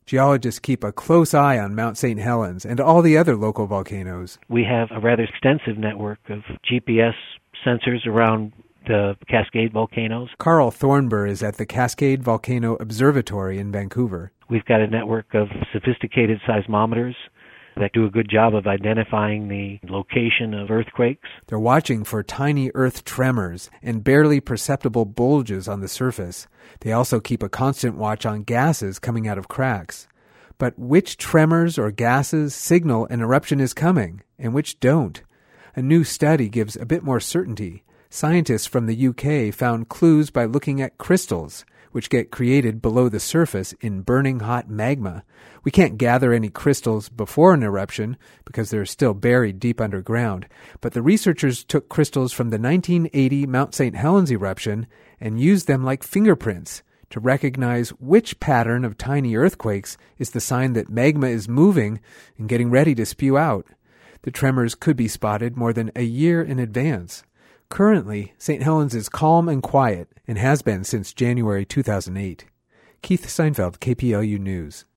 Geologists keep a close eye on Mount St. Helens and all the other local volcanoes. We have a rather extensive network of GPS sensors around the Cascade volcanoes. Carl Thornburg is at the Cascade Volcano Observatory in Vancouver. We've got a network of sophisticated seismometers that do a good job of identifying the location of earthquakes. They're watching for tiny earth tremors and barely perceptible bulges on the surface. They also keep a constant watch on gases coming out of cracks. But which tremors or gases signal an eruption is coming, and which don't? A new study gives a bit more certainty. Scientists from the UK found clues by looking at crystals, which get created below the surface in burning hot magma. We can't gather any crystals before an eruption because they're still buried deep underground, but the researchers took crystals from the 1980 Mount St. Helens eruption and used them like fingerprints to recognize which pattern of tiny earthquakes is the sign that magma is moving and getting ready to spew out. The tremors could be spotted more than a year in advance. Currently, St. Helens is calm and quiet and has been since January 2008. Keith Seinfeld, KPLU News.